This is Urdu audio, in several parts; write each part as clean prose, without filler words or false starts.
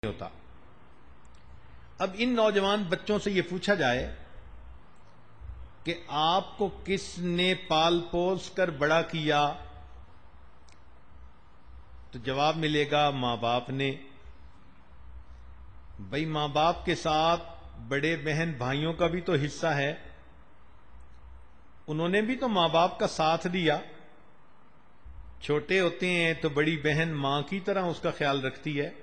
ہوتا۔ اب ان نوجوان بچوں سے یہ پوچھا جائے کہ آپ کو کس نے پال پوس کر بڑا کیا، تو جواب ملے گا ماں باپ نے۔ بھئی ماں باپ کے ساتھ بڑے بہن بھائیوں کا بھی تو حصہ ہے، انہوں نے بھی تو ماں باپ کا ساتھ دیا۔ چھوٹے ہوتے ہیں تو بڑی بہن ماں کی طرح اس کا خیال رکھتی ہے،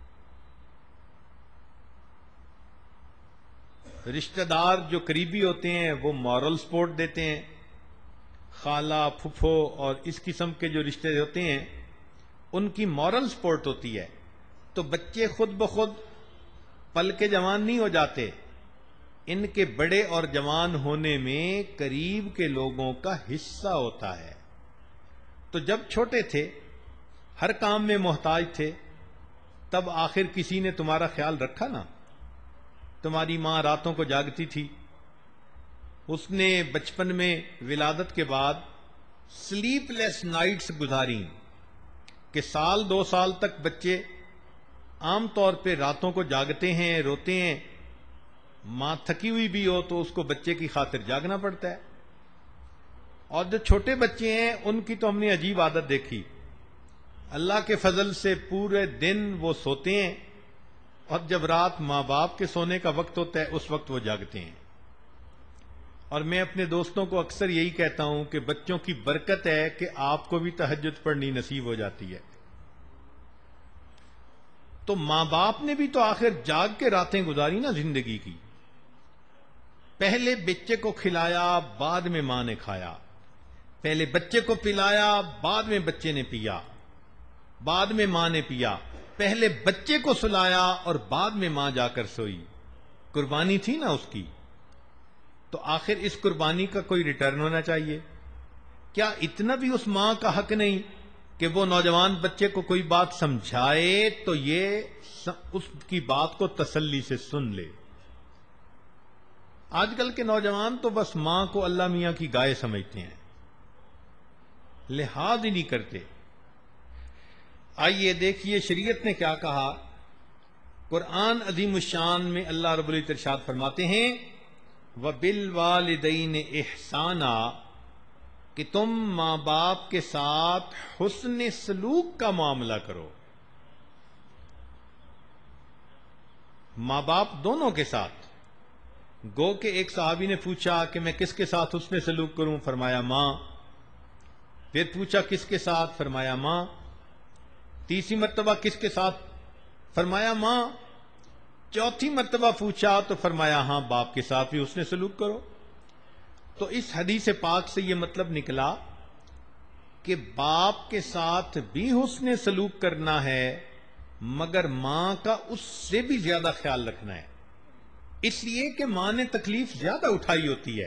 رشتہ دار جو قریبی ہوتے ہیں وہ مورل سپورٹ دیتے ہیں، خالہ پھپھو اور اس قسم کے جو رشتے ہوتے ہیں ان کی مورل سپورٹ ہوتی ہے۔ تو بچے خود بخود پل کے جوان نہیں ہو جاتے، ان کے بڑے اور جوان ہونے میں قریب کے لوگوں کا حصہ ہوتا ہے۔ تو جب چھوٹے تھے ہر کام میں محتاج تھے، تب آخر کسی نے تمہارا خیال رکھا نا؟ تمہاری ماں راتوں کو جاگتی تھی، اس نے بچپن میں ولادت کے بعد سلیپ لیس نائٹس گزاری کہ سال دو سال تک بچے عام طور پہ راتوں کو جاگتے ہیں، روتے ہیں، ماں تھکی ہوئی بھی ہو تو اس کو بچے کی خاطر جاگنا پڑتا ہے۔ اور جو چھوٹے بچے ہیں ان کی تو ہم نے عجیب عادت دیکھی، اللہ کے فضل سے پورے دن وہ سوتے ہیں اور جب رات ماں باپ کے سونے کا وقت ہوتا ہے اس وقت وہ جاگتے ہیں۔ اور میں اپنے دوستوں کو اکثر یہی کہتا ہوں کہ بچوں کی برکت ہے کہ آپ کو بھی تہجد پڑھنی نصیب ہو جاتی ہے۔ تو ماں باپ نے بھی تو آخر جاگ کے راتیں گزاری نا زندگی کی۔ پہلے بچے کو کھلایا بعد میں ماں نے کھایا، پہلے بچے کو پلایا بعد میں بچے نے پیا، بعد میں ماں نے پیا، پہلے بچے کو سلایا اور بعد میں ماں جا کر سوئی۔ قربانی تھی نا اس کی، تو آخر اس قربانی کا کوئی ریٹرن ہونا چاہیے۔ کیا اتنا بھی اس ماں کا حق نہیں کہ وہ نوجوان بچے کو کوئی بات سمجھائے تو یہ اس کی بات کو تسلی سے سن لے؟ آج کل کے نوجوان تو بس ماں کو اللہ میاں کی گائے سمجھتے ہیں، لحاظ ہی نہیں کرتے۔ آئیے دیکھیے شریعت نے کیا کہا۔ قرآن عظیم الشان میں اللہ رب العزت ارشاد فرماتے ہیں وَبِالْوَالِدَيْنِ إِحْسَانًا، کہ تم ماں باپ کے ساتھ حسن سلوک کا معاملہ کرو، ماں باپ دونوں کے ساتھ۔ گو کہ ایک صحابی نے پوچھا کہ میں کس کے ساتھ حسن سلوک کروں؟ فرمایا ماں۔ پھر پوچھا کس کے ساتھ؟ فرمایا ماں۔ تیسری مرتبہ کس کے ساتھ؟ فرمایا ماں۔ چوتھی مرتبہ پوچھا تو فرمایا ہاں باپ کے ساتھ بھی حسن سلوک کرو۔ تو اس حدیث پاک سے یہ مطلب نکلا کہ باپ کے ساتھ بھی حسن سلوک کرنا ہے، مگر ماں کا اس سے بھی زیادہ خیال رکھنا ہے، اس لیے کہ ماں نے تکلیف زیادہ اٹھائی ہوتی ہے۔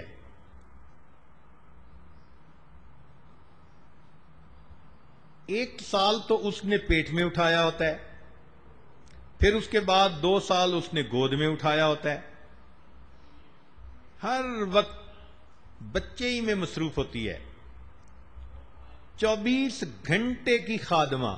ایک سال تو اس نے پیٹ میں اٹھایا ہوتا ہے، پھر اس کے بعد 2 سال اس نے گود میں اٹھایا ہوتا ہے، ہر وقت بچے ہی میں مصروف ہوتی ہے۔ 24 گھنٹے کی خادمہ،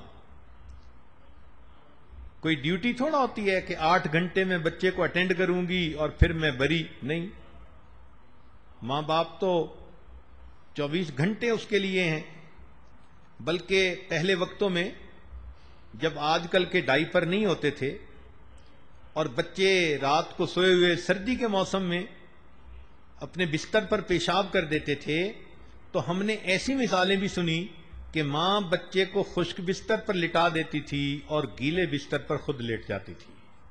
کوئی ڈیوٹی تھوڑا ہوتی ہے کہ 8 گھنٹے میں بچے کو اٹینڈ کروں گی اور پھر میں بری نہیں۔ ماں باپ تو 24 گھنٹے اس کے لیے ہیں۔ بلکہ پہلے وقتوں میں جب آج کل کے ڈائپر نہیں ہوتے تھے اور بچے رات کو سوئے ہوئے سردی کے موسم میں اپنے بستر پر پیشاب کر دیتے تھے، تو ہم نے ایسی مثالیں بھی سنی کہ ماں بچے کو خشک بستر پر لٹا دیتی تھی اور گیلے بستر پر خود لیٹ جاتی تھی۔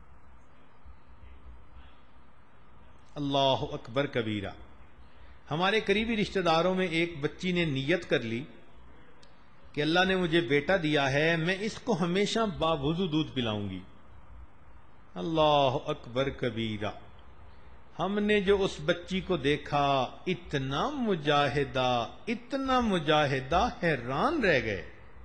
اللہ اکبر کبیرہ۔ ہمارے قریبی رشتہ داروں میں ایک بچی نے نیت کر لی کہ اللہ نے مجھے بیٹا دیا ہے، میں اس کو ہمیشہ باوضو دودھ پلاؤں گی۔ اللہ اکبر کبیرہ۔ ہم نے جو اس بچی کو دیکھا، اتنا مجاہدہ، حیران رہ گئے۔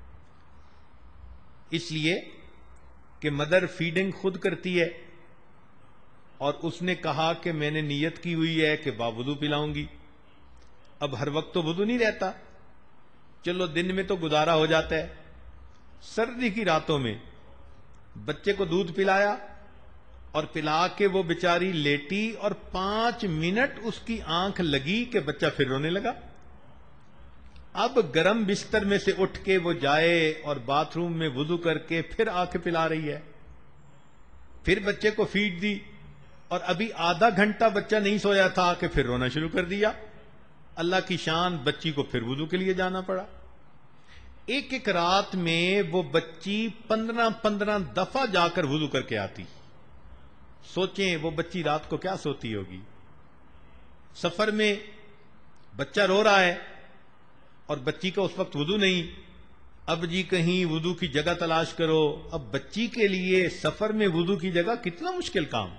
اس لیے کہ مدر فیڈنگ خود کرتی ہے اور اس نے کہا کہ میں نے نیت کی ہوئی ہے کہ باوضو پلاؤں گی۔ اب ہر وقت تو وضو نہیں رہتا، چلو دن میں تو گزارا ہو جاتا ہے، سردی کی راتوں میں بچے کو دودھ پلایا اور پلا کے وہ بیچاری لیٹی اور 5 منٹ اس کی آنکھ لگی کہ بچہ پھر رونے لگا. اب گرم بستر میں سے اٹھ کے وہ جائے اور باتھ روم میں وضو کر کے پھر آ کے پلا رہی ہے. پھر بچے کو فیڈ دی اور ابھی آدھا گھنٹہ بچہ نہیں سویا تھا کہ پھر رونا شروع کر دیا. اللہ کی شان، بچی کو پھر وضو کے لیے جانا پڑا. ایک ایک رات میں وہ بچی 15 دفعہ جا کر وضو کر کے آتی. سوچیں وہ بچی رات کو کیا سوتی ہوگی. سفر میں بچہ رو رہا ہے اور بچی کا اس وقت وضو نہیں. اب جی کہیں وضو کی جگہ تلاش کرو. اب بچی کے لیے سفر میں وضو کی جگہ کتنا مشکل کام.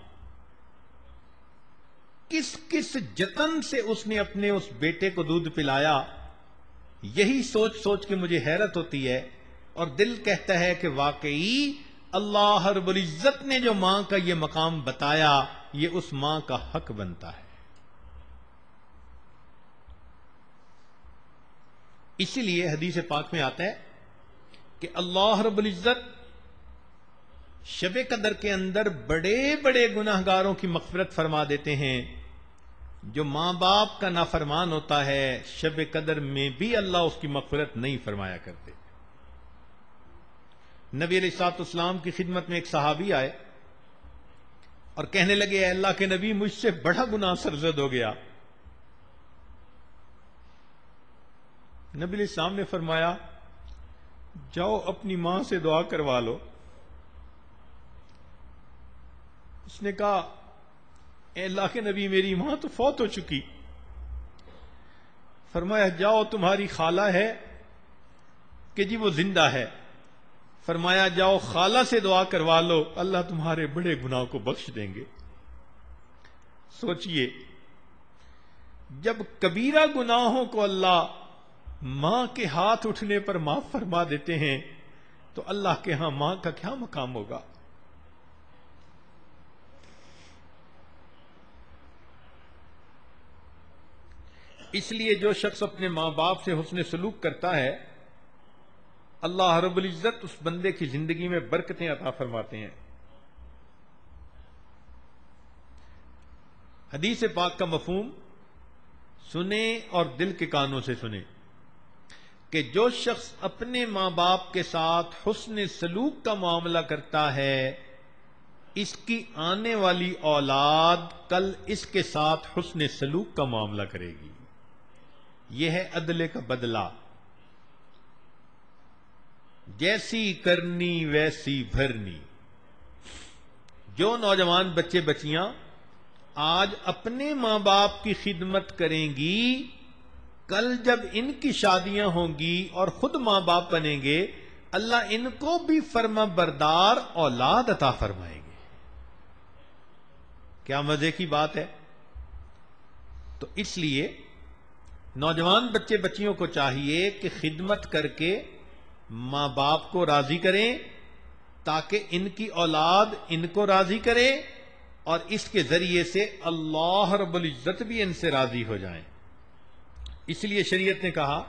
کس کس جتن سے اس نے اپنے اس بیٹے کو دودھ پلایا. یہی سوچ سوچ کے مجھے حیرت ہوتی ہے اور دل کہتا ہے کہ واقعی اللہ رب العزت نے جو ماں کا یہ مقام بتایا یہ اس ماں کا حق بنتا ہے. اسی لیے حدیث پاک میں آتا ہے کہ اللہ رب العزت شب قدر کے اندر بڑے بڑے گناہگاروں کی مغفرت فرما دیتے ہیں. جو ماں باپ کا نافرمان ہوتا ہے شب قدر میں بھی اللہ اس کی مغفرت نہیں فرمایا کرتے. نبی علیہ الصلوۃ والسلام کی خدمت میں ایک صحابی آئے اور کہنے لگے اے اللہ کے نبی مجھ سے بڑا گناہ سرزد ہو گیا. نبی علیہ السلام نے فرمایا جاؤ اپنی ماں سے دعا کروا لو. اس نے کہا اے اللہ کے نبی میری ماں تو فوت ہو چکی. فرمایا جاؤ تمہاری خالہ ہے کہ جی وہ زندہ ہے. فرمایا جاؤ خالہ سے دعا کروا لو اللہ تمہارے بڑے گناہ کو بخش دیں گے. سوچئے جب کبیرہ گناہوں کو اللہ ماں کے ہاتھ اٹھنے پر معاف فرما دیتے ہیں تو اللہ کے ہاں ماں کا کیا مقام ہوگا. اس لیے جو شخص اپنے ماں باپ سے حسن سلوک کرتا ہے اللہ رب العزت اس بندے کی زندگی میں برکتیں عطا فرماتے ہیں. حدیث پاک کا مفہوم سنیں اور دل کے کانوں سے سنیں کہ جو شخص اپنے ماں باپ کے ساتھ حسن سلوک کا معاملہ کرتا ہے اس کی آنے والی اولاد کل اس کے ساتھ حسن سلوک کا معاملہ کرے گی. یہ ہے عدل کا بدلہ. جیسی کرنی ویسی بھرنی. جو نوجوان بچے بچیاں آج اپنے ماں باپ کی خدمت کریں گی کل جب ان کی شادیاں ہوں گی اور خود ماں باپ بنیں گے اللہ ان کو بھی فرما بردار اولاد عطا فرمائیں گے. کیا مزے کی بات ہے. تو اس لیے نوجوان بچے بچیوں کو چاہیے کہ خدمت کر کے ماں باپ کو راضی کریں تاکہ ان کی اولاد ان کو راضی کرے اور اس کے ذریعے سے اللہ رب العزت بھی ان سے راضی ہو جائیں. اس لیے شریعت نے کہا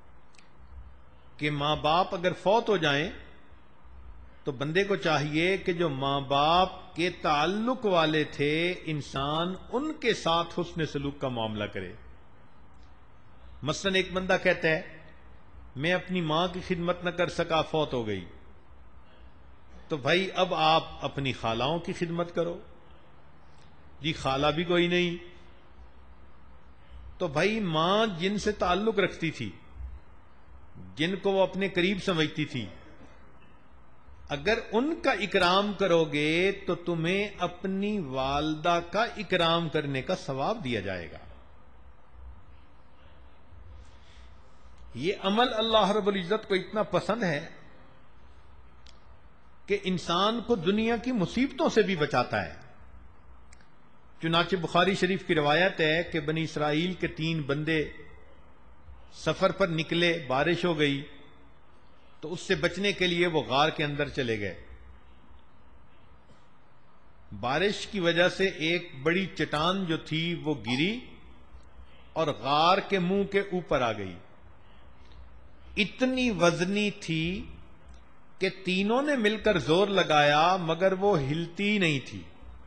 کہ ماں باپ اگر فوت ہو جائیں تو بندے کو چاہیے کہ جو ماں باپ کے تعلق والے تھے انسان ان کے ساتھ حسن سلوک کا معاملہ کرے. مثلا ایک بندہ کہتا ہے میں اپنی ماں کی خدمت نہ کر سکا فوت ہو گئی تو بھائی اب آپ اپنی خالاؤں کی خدمت کرو. جی خالہ بھی کوئی نہیں تو بھائی ماں جن سے تعلق رکھتی تھی جن کو وہ اپنے قریب سمجھتی تھی اگر ان کا اکرام کرو گے تو تمہیں اپنی والدہ کا اکرام کرنے کا ثواب دیا جائے گا. یہ عمل اللہ رب العزت کو اتنا پسند ہے کہ انسان کو دنیا کی مصیبتوں سے بھی بچاتا ہے. چنانچہ بخاری شریف کی روایت ہے کہ بنی اسرائیل کے 3 بندے سفر پر نکلے بارش ہو گئی تو اس سے بچنے کے لیے وہ غار کے اندر چلے گئے. بارش کی وجہ سے ایک بڑی چٹان جو تھی وہ گری اور غار کے منہ کے اوپر آ گئی. اتنی وزنی تھی کہ تینوں نے مل کر زور لگایا مگر وہ ہلتی نہیں تھی.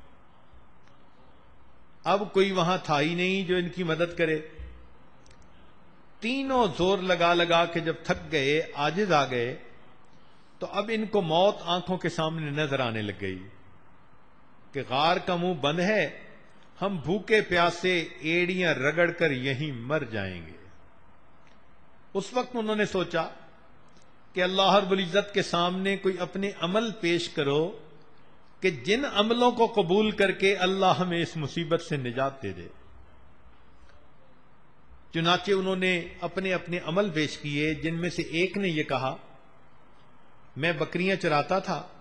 اب کوئی وہاں تھا ہی نہیں جو ان کی مدد کرے. تینوں زور لگا لگا کے جب تھک گئے، عاجز آ گئے، تو اب ان کو موت آنکھوں کے سامنے نظر آنے لگ گئی کہ غار کا منہ بند ہے، ہم بھوکے پیاسے ایڑیاں رگڑ کر یہیں مر جائیں گے. اس وقت انہوں نے سوچا کہ اللہ رب العزت کے سامنے کوئی اپنے عمل پیش کرو کہ جن عملوں کو قبول کر کے اللہ ہمیں اس مصیبت سے نجات دے دے. چنانچہ انہوں نے اپنے اپنے عمل پیش کیے، جن میں سے ایک نے یہ کہا، میں بکریاں چراتا تھا،